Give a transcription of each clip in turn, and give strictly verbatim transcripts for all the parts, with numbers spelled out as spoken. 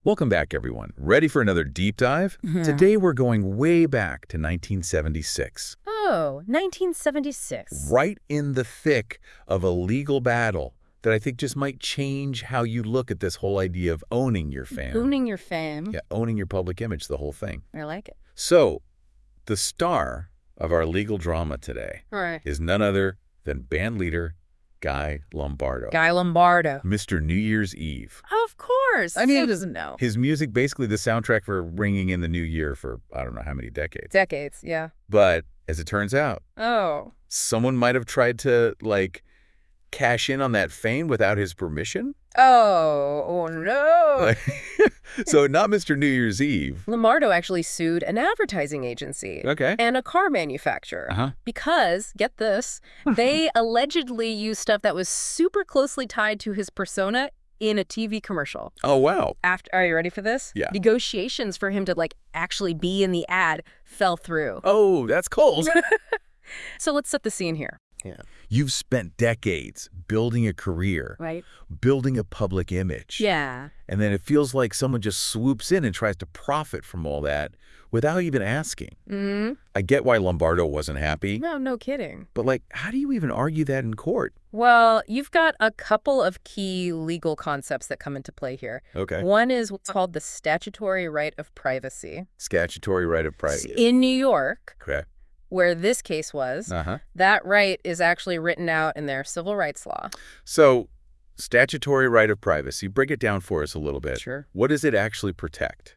Welcome back, everyone. Ready for another deep dive? Mhm. Today we're going way back to nineteen seventy-six. Oh, nineteen seventy-six. Right in the thick of a legal battle that I think just might change how you look at this whole idea of owning your fame. Owning your fame. Yeah, owning your public image, the whole thing. I like it. So, the star of our legal drama today All right. is none other than band leader Guy Lombardo. Guy Lombardo. Mister New Year's Eve. Of course. I mean, Who doesn't know? His music, basically the soundtrack for ringing in the new year for I don't know how many decades. Decades, yeah. But as it turns out, Oh. someone might have tried to, like, cash in on that fame without his permission. Oh, oh no. So not Mister New Year's Eve. Lombardo actually sued an advertising agency Okay. and a car manufacturer Uh-huh. because, get this, they allegedly used stuff that was super closely tied to his persona in a T V commercial. Oh, wow. After, are you ready for this? Yeah. Negotiations for him to, like, actually be in the ad fell through. Oh, that's cold. So let's set the scene here. Yeah. You've spent decades building a career, Right? building a public image. Yeah. And then it feels like someone just swoops in and tries to profit from all that without even asking. Mm-hmm. I get why Lombardo wasn't happy, No, no kidding. but, like, how do you even argue that in court? Well, you've got a couple of key legal concepts that come into play here. Okay. One is what's called the statutory right of privacy. Statutory right of privacy. In New York, Okay. where this case was, Uh-huh. that right is actually written out in their civil rights law. So, statutory right of privacy, break it down for us a little bit. Sure. What does it actually protect?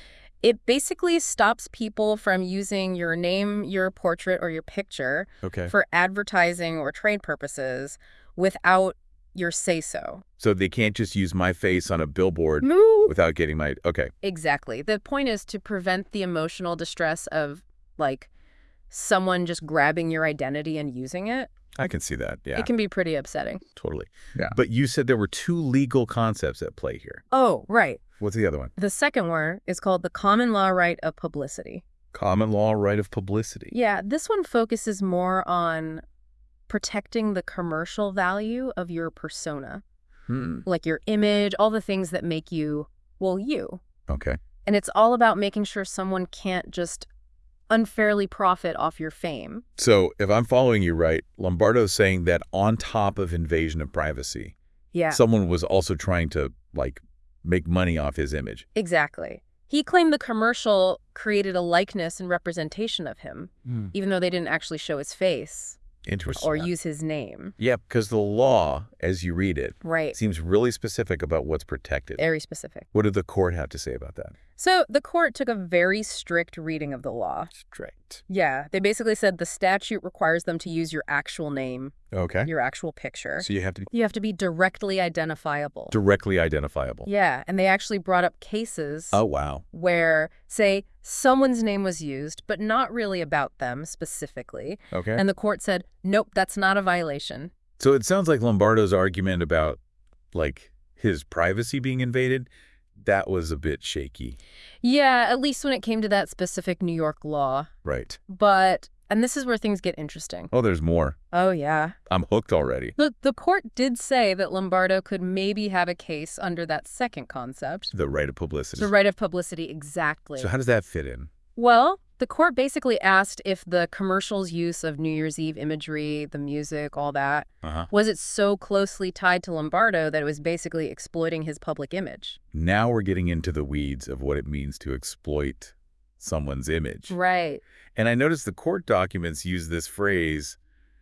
It basically stops people from using your name, your portrait, or your picture Okay. for advertising or trade purposes without your say-so. So they can't just use my face on a billboard Moo! without getting my... Okay. Exactly. The point is to prevent the emotional distress of, like, someone just grabbing your identity and using it. I can see that. Yeah, It can be pretty upsetting. totally. Yeah. But you said there were two legal concepts at play here. Oh, right. What's the other one? The second one is called the common law right of publicity. Common law right of publicity. Yeah, this one focuses more on protecting the commercial value of your persona, Hmm. like your image, all the things that make you, well, you. Okay. And it's all about making sure someone can't just unfairly profit off your fame. So if I'm following you right, Lombardo's saying that on top of invasion of privacy, Yeah, someone was also trying to, like, make money off his image. exactly. He claimed the commercial created a likeness and representation of him, even though they didn't actually show his face Interesting. or use his name. Yeah, because the law, as you read it, Right. seems really specific about what's protected. Very specific. What did the court have to say about that? So the court took a very strict reading of the law. Strict. Yeah, they basically said the statute requires them to use your actual name, Okay. your actual picture. So you have to be You have to be directly identifiable. directly identifiable. Yeah, and they actually brought up cases Oh, wow. where, say, someone's name was used, but not really about them specifically. Okay. And the court said, nope, that's not a violation. So it sounds like Lombardo's argument about, like, his privacy being invaded, that was a bit shaky. Yeah, at least when it came to that specific New York law. Right. But, and this is where things get interesting. Oh, there's more. Oh, yeah. I'm hooked already. The, the court did say that Lombardo could maybe have a case under that second concept. The right of publicity. The right of publicity, exactly. So how does that fit in? Well, the court basically asked if the commercial's use of New Year's Eve imagery, the music, all that, Uh-huh. was it so closely tied to Lombardo that it was basically exploiting his public image? Now we're getting into the weeds of what it means to exploit someone's image. Right. And I noticed the court documents use this phrase,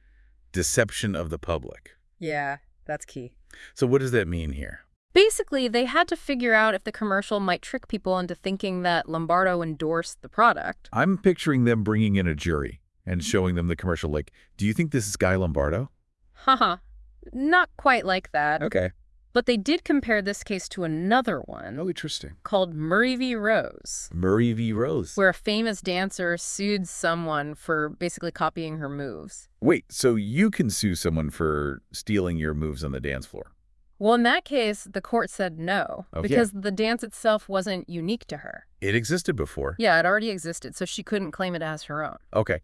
deception of the public. Yeah, that's key. So what does that mean here? Basically, they had to figure out if the commercial might trick people into thinking that Lombardo endorsed the product. I'm picturing them bringing in a jury and showing them the commercial, like, do you think this is Guy Lombardo? Haha, not quite like that. Okay. But they did compare this case to another one Oh, interesting. called Murray v. Rose, Murray v. Rose. where a famous dancer sued someone for basically copying her moves. Wait, so you can sue someone for stealing your moves on the dance floor? Well, in that case, the court said no, Okay. because the dance itself wasn't unique to her. It existed before. Yeah, it already existed, so she couldn't claim it as her own. Okay.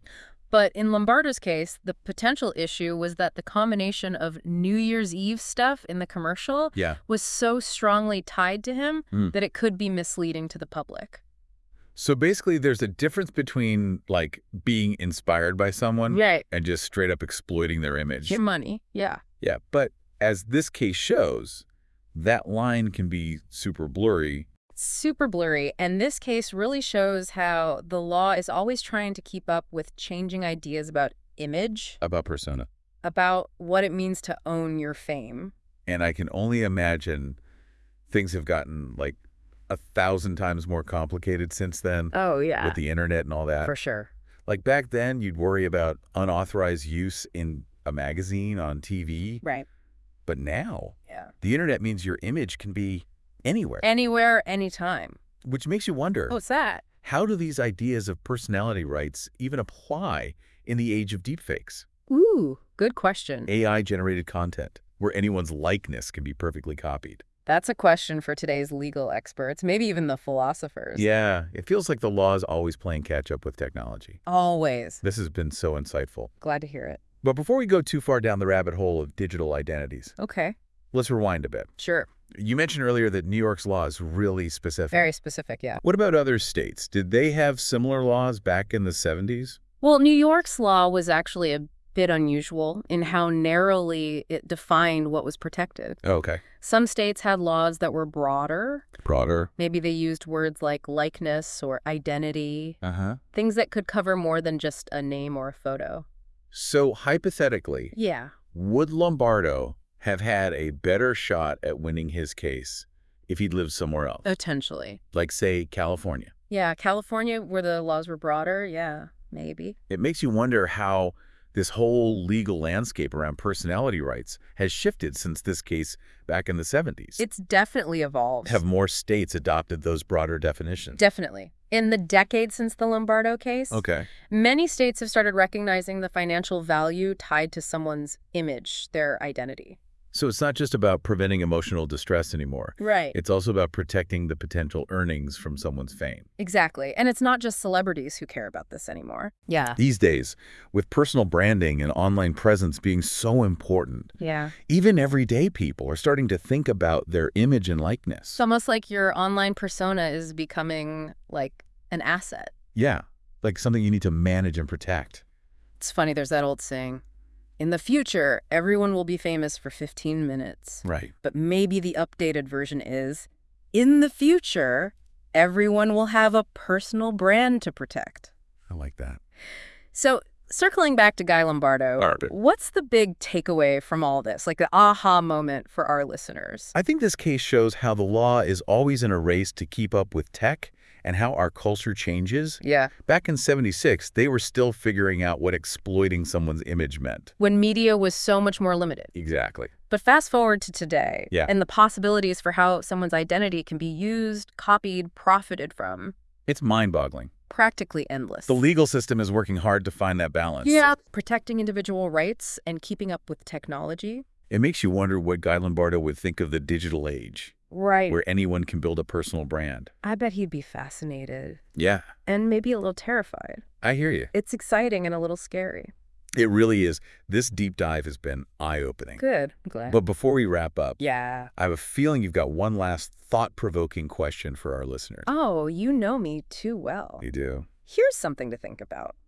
But in Lombardo's case, the potential issue was that the combination of New Year's Eve stuff in the commercial Yeah. was so strongly tied to him Mm. that it could be misleading to the public. So basically, there's a difference between, like, being inspired by someone Right. and just straight up exploiting their image. Your money. Yeah. Yeah, but as this case shows, that line can be super blurry. Super blurry. And this case really shows how the law is always trying to keep up with changing ideas about image, About persona. about what it means to own your fame. And I can only imagine things have gotten, like, a thousand times more complicated since then Oh, yeah. with the internet and all that. For sure. Like, back then, you'd worry about unauthorized use in a magazine, on T V. Right. But now, Yeah. the internet means your image can be anywhere, Anywhere, anytime. which makes you wonder, What's that? how do these ideas of personality rights even apply in the age of deepfakes? Ooh, good question. A I-generated content, where anyone's likeness can be perfectly copied. That's a question for today's legal experts, maybe even the philosophers. Yeah, it feels like the law is always playing catch-up with technology. Always. This has been so insightful. Glad to hear it. But before we go too far down the rabbit hole of digital identities, Okay. let's rewind a bit. Sure. You mentioned earlier that New York's law is really specific. Very specific, yeah. What about other states? Did they have similar laws back in the seventies? Well, New York's law was actually a bit unusual in how narrowly it defined what was protected. Oh, okay. Some states had laws that were broader. Broader. Maybe they used words like likeness or identity, Uh-huh. things that could cover more than just a name or a photo. So, hypothetically, Yeah. would Lombardo have had a better shot at winning his case if he'd lived somewhere else? Potentially. Like, say, California. Yeah, California, where the laws were broader, yeah, maybe. It makes you wonder how this whole legal landscape around personality rights has shifted since this case back in the seventies. It's definitely evolved. Have more states adopted those broader definitions? Definitely. In the decade since the Lombardo case, Okay. many states have started recognizing the financial value tied to someone's image, their identity. So it's not just about preventing emotional distress anymore. Right. It's also about protecting the potential earnings from someone's fame. Exactly. And it's not just celebrities who care about this anymore. Yeah. These days, with personal branding and online presence being so important, Yeah. even everyday people are starting to think about their image and likeness. It's almost like your online persona is becoming like an asset. Yeah, like something you need to manage and protect. It's funny, there's that old saying, in the future, everyone will be famous for fifteen minutes. Right. But maybe the updated version is, in the future, everyone will have a personal brand to protect. I like that. So, circling back to Guy Lombardo, All right. what's the big takeaway from all this, like the aha moment for our listeners? I think this case shows how the law is always in a race to keep up with tech and how our culture changes. Yeah. Back in seventy-six, they were still figuring out what exploiting someone's image meant. When media was so much more limited. Exactly. But fast forward to today, Yeah. and the possibilities for how someone's identity can be used, copied, profited from, It's mind-boggling. practically endless. The legal system is working hard to find that balance. Yeah. Protecting individual rights and keeping up with technology. It makes you wonder what Guy Lombardo would think of the digital age, Right. where anyone can build a personal brand. I bet he'd be fascinated Yeah, and maybe a little terrified. I hear you. It's exciting and a little scary. It really is. This deep dive has been eye-opening. Good. I'm glad. But before we wrap up, yeah. I have a feeling you've got one last thought-provoking question for our listeners. Oh, you know me too well. You do? Here's something to think about.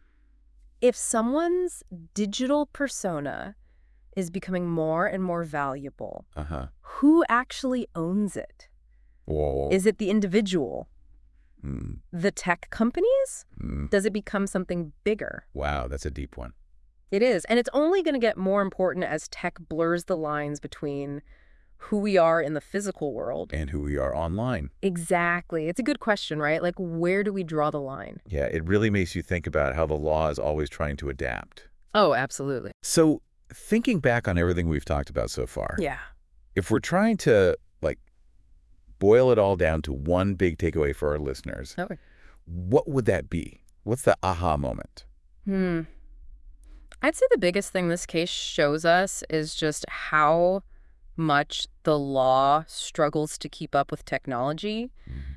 If someone's digital persona is becoming more and more valuable, Uh-huh. who actually owns it? Whoa. Is it the individual? Mm, The tech companies? mm. Does it become something bigger? Wow, that's a deep one. It is. And it's only going to get more important as tech blurs the lines between who we are in the physical world. And who we are online. Exactly. It's a good question, right? Like, where do we draw the line? Yeah, it really makes you think about how the law is always trying to adapt. Oh, absolutely. So, thinking back on everything we've talked about so far, Yeah. if we're trying to, like, boil it all down to one big takeaway for our listeners, Okay. what would that be? What's the aha moment? Hmm. I'd say the biggest thing this case shows us is just how much the law struggles to keep up with technology Mm-hmm.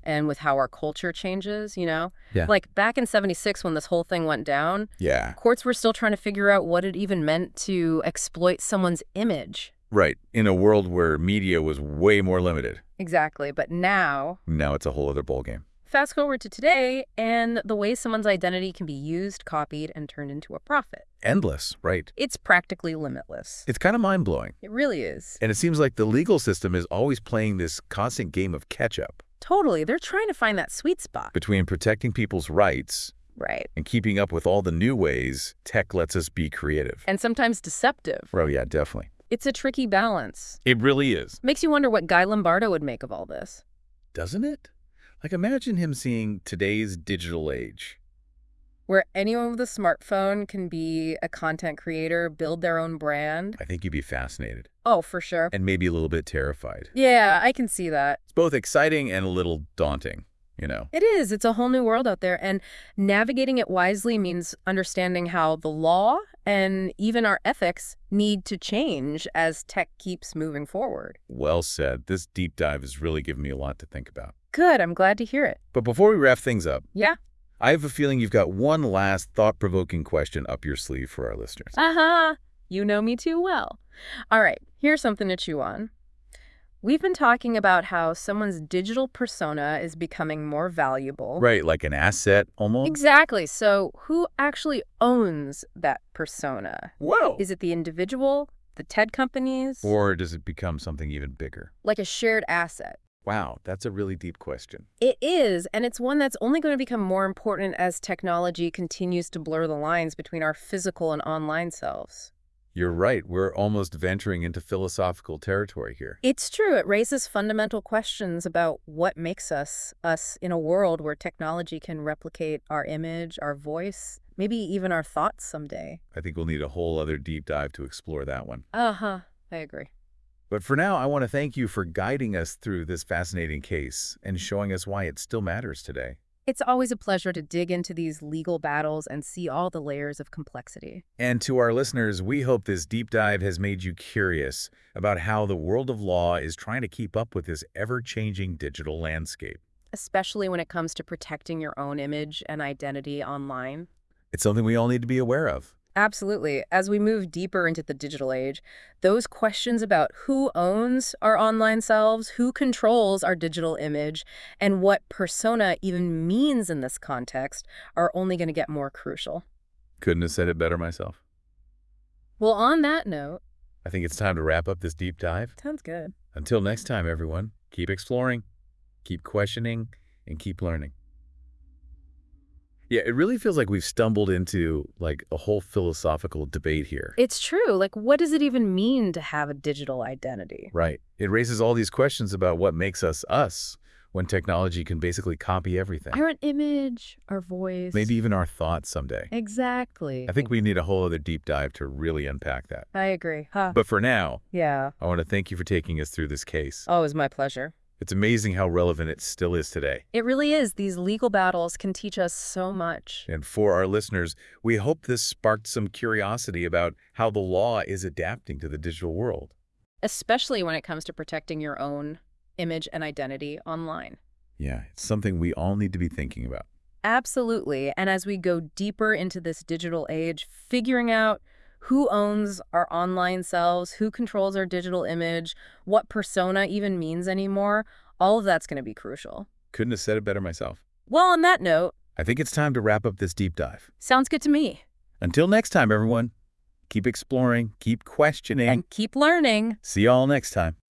and with how our culture changes, you know? Yeah. Like back in seventy-six when this whole thing went down, Yeah. courts were still trying to figure out what it even meant to exploit someone's image. Right. In a world where media was way more limited. Exactly. But now, Now it's a whole other ballgame. fast forward to today and the way someone's identity can be used, copied, and turned into a profit. Endless, right? It's practically limitless. It's kind of mind-blowing. It really is. And it seems like the legal system is always playing this constant game of catch-up Totally. They're trying to find that sweet spot. between protecting people's rights Right. and keeping up with all the new ways tech lets us be creative. And sometimes deceptive. Oh, yeah, definitely. It's a tricky balance. It really is. Makes you wonder what Guy Lombardo would make of all this. Doesn't it? Like, imagine him seeing today's digital age. Where anyone with a smartphone can be a content creator, build their own brand. I think you'd be fascinated Oh, for sure. and maybe a little bit terrified. Yeah, I can see that. It's both exciting and a little daunting, you know? It is. It's a whole new world out there. And navigating it wisely means understanding how the law and even our ethics need to change as tech keeps moving forward. Well said. This deep dive has really given me a lot to think about. Good. I'm glad to hear it. But before we wrap things up, Yeah. I have a feeling you've got one last thought-provoking question up your sleeve for our listeners. Uh-huh. You know me too well. All right. Here's something to chew on. We've been talking about how someone's digital persona is becoming more valuable. Right, like an asset almost? Exactly. So who actually owns that persona? Whoa! Is it the individual, the tech companies, Or does it become something even bigger? like a shared asset? Wow, that's a really deep question. It is, and it's one that's only going to become more important as technology continues to blur the lines between our physical and online selves. You're right. We're almost venturing into philosophical territory here. It's true. It raises fundamental questions about what makes us us in a world where technology can replicate our image, our voice, maybe even our thoughts someday. I think we'll need a whole other deep dive to explore that one. Uh-huh. I agree. But for now, I want to thank you for guiding us through this fascinating case and showing us why it still matters today. It's always a pleasure to dig into these legal battles and see all the layers of complexity. And to our listeners, we hope this deep dive has made you curious about how the world of law is trying to keep up with this ever-changing digital landscape. Especially when it comes to protecting your own image and identity online. It's something we all need to be aware of. Absolutely. As we move deeper into the digital age, those questions about who owns our online selves, who controls our digital image, and what persona even means in this context are only going to get more crucial. Couldn't have said it better myself. Well, on that note, I think it's time to wrap up this deep dive. sounds good. Until next time, everyone, keep exploring, keep questioning, and keep learning. Yeah, it really feels like we've stumbled into like a whole philosophical debate here. It's true. Like, what does it even mean to have a digital identity? Right. It raises all these questions about what makes us us when technology can basically copy everything. Our image, our voice. Maybe even our thoughts someday. Exactly. I think we need a whole other deep dive to really unpack that. I agree. Huh. But for now, Yeah. I want to thank you for taking us through this case. Oh, it was my pleasure. It's amazing how relevant it still is today. It really is. These legal battles can teach us so much. And for our listeners, we hope this sparked some curiosity about how the law is adapting to the digital world. Especially when it comes to protecting your own image and identity online. Yeah, it's something we all need to be thinking about. Absolutely. And as we go deeper into this digital age, figuring out who owns our online selves, who controls our digital image, what persona even means anymore, all of that's going to be crucial. Couldn't have said it better myself. Well, on that note, I think it's time to wrap up this deep dive. sounds good to me. Until next time, everyone, keep exploring, keep questioning. And keep learning. See you all next time.